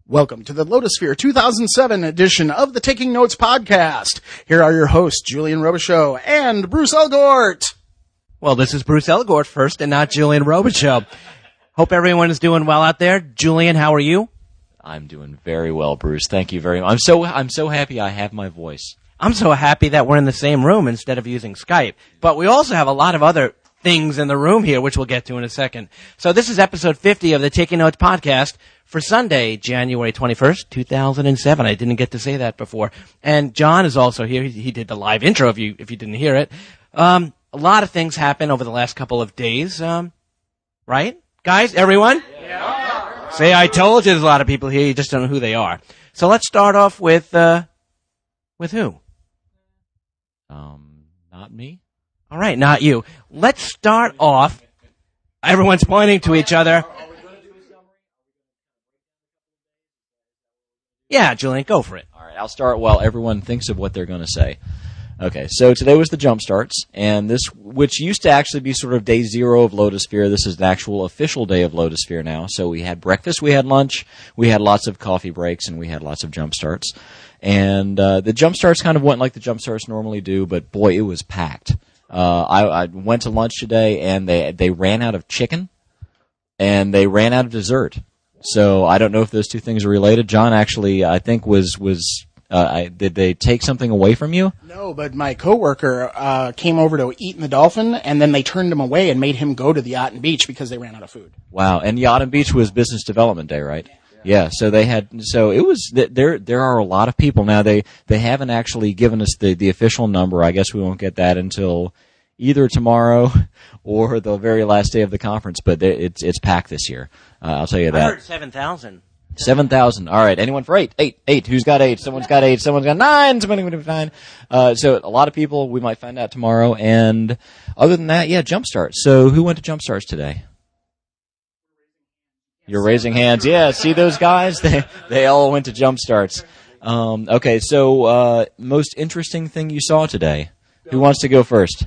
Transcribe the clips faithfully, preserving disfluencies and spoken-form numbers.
Welcome to the Lotusphere two thousand seven edition of the Taking Notes podcast. Here are your hosts, Julian Robichaux and Bruce Elgort. Well, this is Bruce Elgort first and not Julian Robichaux. Hope everyone is doing well out there. Julian, how are you? I'm doing very well, Bruce. Thank you very much. I'm so I'm so happy I have my voice. I'm so happy that we're in the same room instead of using Skype. But we also have a lot of other things in the room here, which we'll get to in a second. So this is episode fifty of the Taking Notes podcast for Sunday, January twenty-first, two thousand seven. I didn't get to say that before. And John is also here. He, he did the live intro if you if you didn't hear it. Um, a lot of things happened over the last couple of days. Um, right? Guys, everyone? Yeah. Say, I told you there's a lot of people here. You just don't know who they are. So let's start off with, uh, with who? Um, not me. All right, not you. Let's start off. Everyone's pointing to each other. Yeah, Julian, go for it. All right, I'll start while everyone thinks of what they're going to say. Okay, so today was the jump starts, and this, which used to actually be sort of day zero of Lotusphere, this is the actual official day of Lotusphere now. So we had breakfast, we had lunch, we had lots of coffee breaks, and we had lots of jump starts. And uh, the jump starts kind of went like the jump starts normally do, but boy, it was packed. Uh, I, I went to lunch today, and they they ran out of chicken, and they ran out of dessert. So I don't know if those two things are related. John actually, I think, was was uh, I, did they take something away from you? No, but my coworker uh, came over to eat in the Dolphin, and then they turned him away and made him go to the Yacht and Beach because they ran out of food. Wow, and Yacht and Beach was Business Development Day, right? Yeah, so they had, so it was, there There are a lot of people. Now, they, they haven't actually given us the, the official number. I guess we won't get that until either tomorrow or the very last day of the conference, but it's it's packed this year. Uh, I'll tell you that. I heard seven thousand. seven thousand. All right. Anyone for eight? Eight. Eight. Who's got eight? Someone's got eight. Someone's got nine. Someone's got nine. Uh, so a lot of people, we might find out tomorrow. And other than that, yeah, Jumpstart. So who went to Jumpstarts today? You're raising hands. Yeah, see those guys? They they all went to Jumpstarts. Um, okay, so uh, most interesting thing you saw today? Who wants to go first?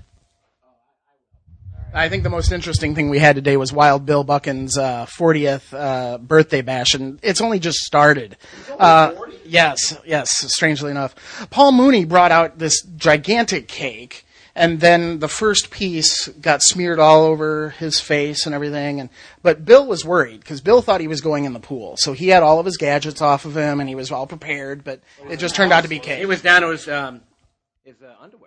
I think the most interesting thing we had today was Wild Bill Buchan's uh, fortieth uh, birthday bash, and it's only just started. Uh, yes, yes, strangely enough. Paul Mooney brought out this gigantic cake, and then the first piece got smeared all over his face and everything. And but Bill was worried, because Bill thought he was going in the pool, so he had all of his gadgets off of him, and he was all prepared, but it just turned out to be cake. He was down to his, um, his uh, underwear.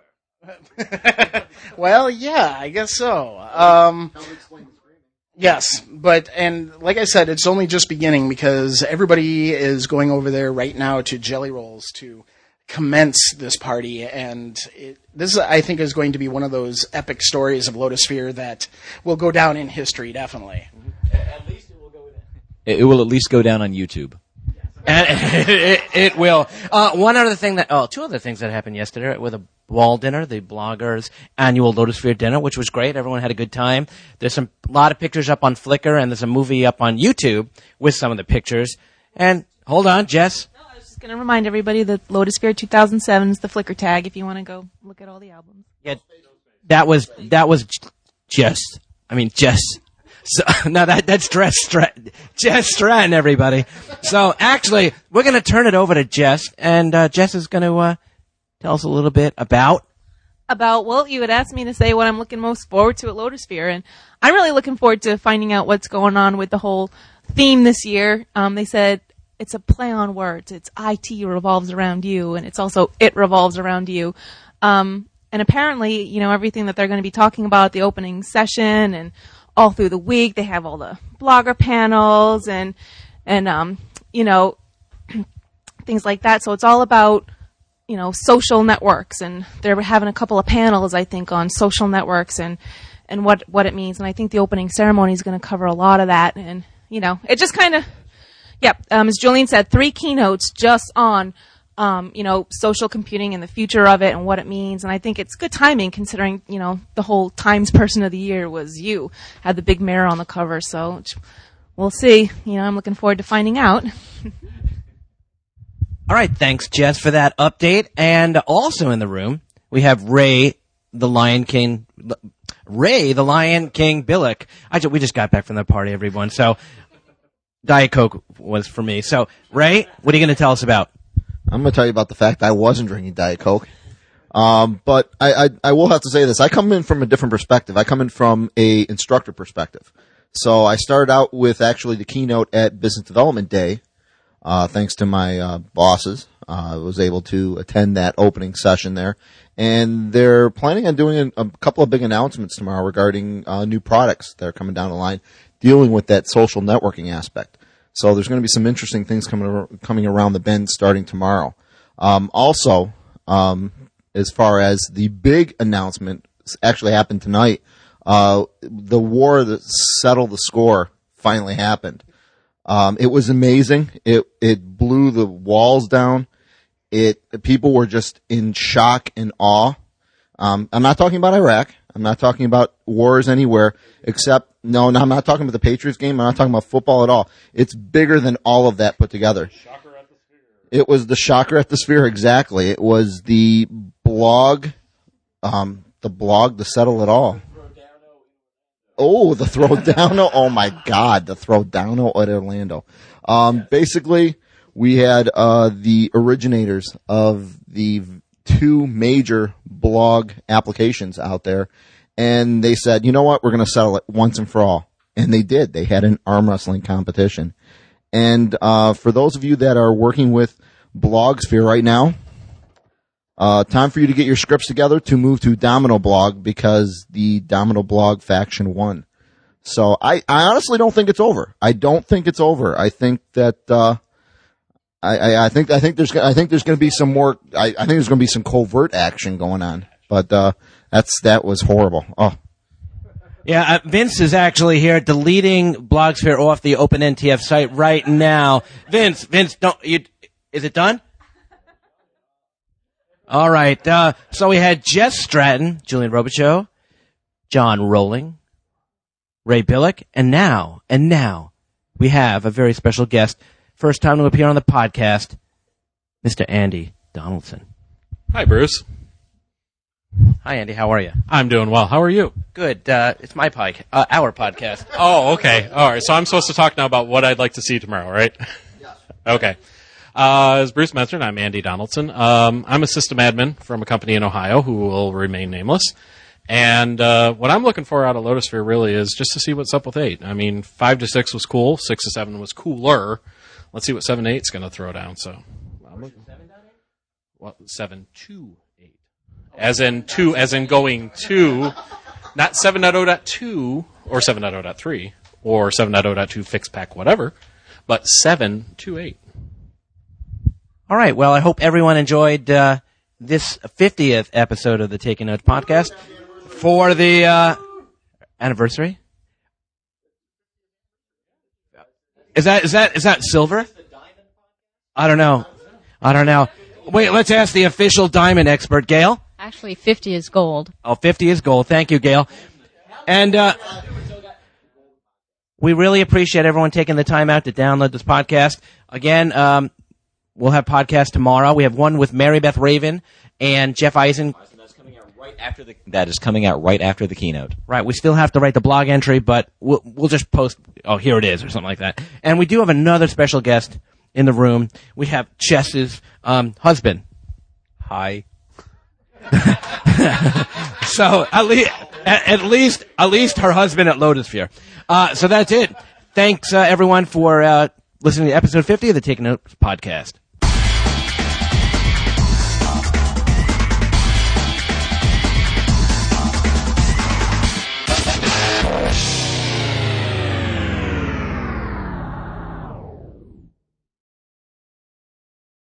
Well, yeah, I guess so. Um, yes, but, and like I said, it's only just beginning because everybody is going over there right now to Jelly Rolls to commence this party, and it, this, I think, is going to be one of those epic stories of Lotusphere that will go down in history, definitely. At least it will go down. It will at least go down on YouTube. And it, it, it will. Uh, one other thing that, oh, two other things that happened yesterday with a wall dinner, the bloggers' annual Lotusphere dinner, which was great. Everyone had a good time. There's some, a lot of pictures up on Flickr, and there's a movie up on YouTube with some of the pictures. And hold on, Jess. No, I was just going to remind everybody that Lotusphere two thousand seven is the Flickr tag if you want to go look at all the albums. Yeah, that was, that was Jess. I mean, Jess. So, no, that, that's Jess Stratton, Jess Stratton, everybody. So, actually, we're going to turn it over to Jess, and uh, Jess is going to uh, tell us a little bit about... About, well, you had asked me to say what I'm looking most forward to at Lotusphere, and I'm really looking forward to finding out what's going on with the whole theme this year. Um, they said it's a play on words. It's I T revolves around you, and it's also it revolves around you. Um, and apparently, you know, everything that they're going to be talking about at the opening session and all through the week, they have all the blogger panels and, and, um, you know, things like that. So it's all about, you know, social networks, and they're having a couple of panels, I think, on social networks and, and what, what it means. And I think the opening ceremony is going to cover a lot of that. And, you know, it just kind of, yeah, um, as Julian said, three keynotes just on, Um, you know, social computing and the future of it and what it means. And I think it's good timing considering, you know, the whole Times Person of the Year was you. Had the big mirror on the cover. So we'll see. You know, I'm looking forward to finding out. All right. Thanks, Jess, for that update. And also in the room, we have Ray, the Lion King, Ray, the Lion King Billick. I just, we just got back from the party, everyone. So Diet Coke was for me. So, Ray, what are you going to tell us about? I'm going to tell you about the fact I wasn't drinking Diet Coke. Um, but I, I, I will have to say this. I come in from a different perspective. I come in from a instructor perspective. So I started out with actually the keynote at Business Development Day. Uh, thanks to my, uh, bosses. Uh, I was able to attend that opening session there. And they're planning on doing a, a couple of big announcements tomorrow regarding, uh, new products that are coming down the line, dealing with that social networking aspect. So there's going to be some interesting things coming, ar- coming around the bend starting tomorrow. Um, also, um, as far as the big announcement actually happened tonight, uh, the war that settled the score finally happened. Um, it was amazing. It, it blew the walls down. It, people were just in shock and awe. Um, I'm not talking about Iraq. I'm not talking about wars anywhere except, no, no, I'm not talking about the Patriots game. I'm not talking about football at all. It's bigger than all of that put together. It was the shocker at the Sphere, exactly. It was the blog, um, the blog to settle it all. Oh, the throwdown! Oh my God, the throwdown at Orlando. Um, basically, we had uh, the originators of the two major blog applications out there, and they said, "You know what? We're going to settle it once and for all." And they did. They had an arm wrestling competition. And uh, for those of you that are working with Blogsphere right now, uh, time for you to get your scripts together to move to Domino Blog because the Domino Blog faction won. So I, I honestly don't think it's over. I don't think it's over. I think that uh, I, I, I think I think there's I think there's going to be some more. I, I think there's going to be some covert action going on. But uh, that's that was horrible. Oh. Yeah, uh, Vince is actually here deleting Blogsphere off the OpenNTF site right now. Vince, Vince, don't you? Is it done? All right. Uh, so we had Jess Stratton, Julian Robichaux, John Rowling, Ray Billick, and now, and now, we have a very special guest. First time to appear on the podcast, Mister Andy Donaldson. Hi, Bruce. Hi, Andy. How are you? I'm doing well. How are you? Good. Uh, it's my pod, uh, our podcast. Oh, okay. All right. So I'm supposed to talk now about what I'd like to see tomorrow, right? Yes. Okay. Uh, as Bruce mentioned, I'm Andy Donaldson. Um, I'm a system admin from a company in Ohio who will remain nameless. And uh, what I'm looking for out of Lotusphere really is just to see what's up with eight. I mean, five to six was cool. Six to seven was cooler. Let's see what seven to eight's going to throw down. So, what seven to eight? As in two, as in going to, not seven point oh point two or seven point oh point three or seven point oh point two fixed pack, whatever, but seven to eight. All right. Well, I hope everyone enjoyed uh, this fiftieth episode of the Taking Notes podcast for the uh, anniversary. Is that is that is that silver? I don't know. I don't know. Wait, let's ask the official diamond expert, Gail. Actually, fifty is gold. Oh, fifty is gold. Thank you, Gail. And uh, we really appreciate everyone taking the time out to download this podcast. Again, um, we'll have podcasts tomorrow. We have one with Mary Beth Raven and Jeff Eisen. That's coming out right after the. That is coming out right after the keynote. Right. We still have to write the blog entry, but we'll, we'll just post. Oh, here it is, or something like that. And we do have another special guest in the room. We have Chess's um, husband. Hi. So at least, at, at least, at least her husband at Lotusphere. Uh, so that's it. Thanks uh, everyone for uh, listening to episode fifty of the Take Notes podcast.